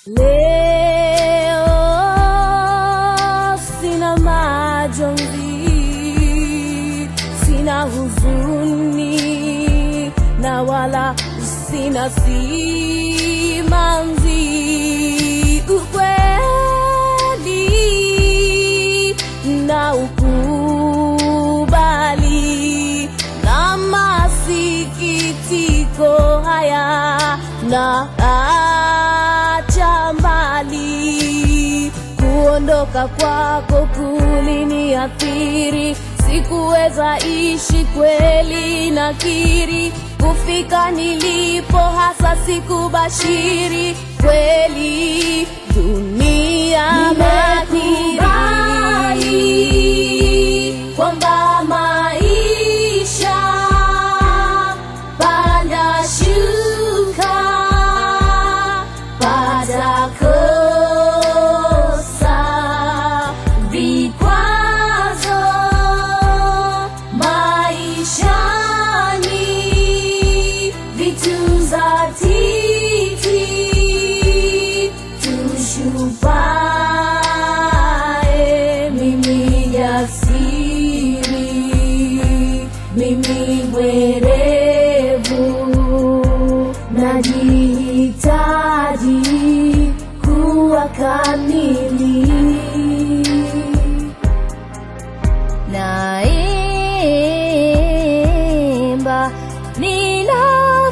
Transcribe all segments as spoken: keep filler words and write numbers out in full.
Leo sina majonzi, sina huzuni, na wala sina simanzi. Ukweli na ukubali, na masikitiko haya na acha mbali. Kuondoka kwako kuliniathiri, sikuweza ishi kweli nakiri. Kufika nilipo hasa sikubashiri, kweli dunia mahiri kwamba maisha panda shuka, pata kosa vikwazo maishani, vitu za titi tushupae. Mimi jasiri, mimi mwerevu, najihitaji kuwa kamili. Naimba nina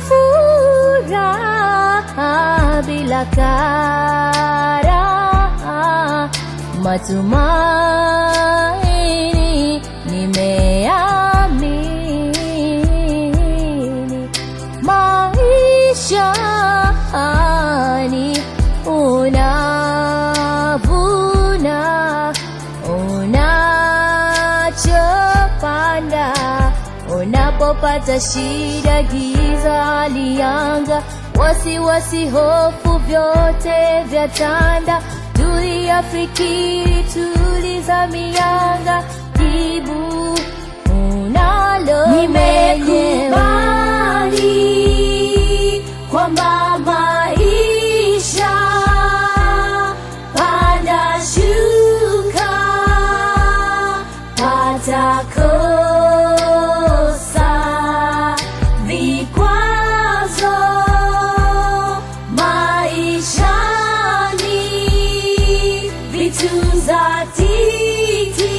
furaha bila kara, matumaini nimeamini. Maishani unavuna unachopanda. Unapopata shida, giza lianga, wasiwasi, hofu, vyote vyatanda. Tulia, fikiri, tuliza mianga, jibu unalo. Nimekubali kwamba maisha panda shuka, pata kosa vikwazo maishani, vitu za titi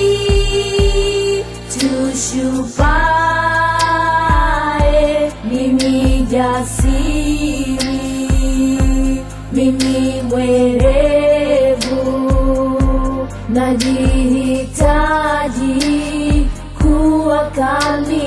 tushupae. Mimi jasiri, mimi mwerevu, najihitaji kuwa kamili.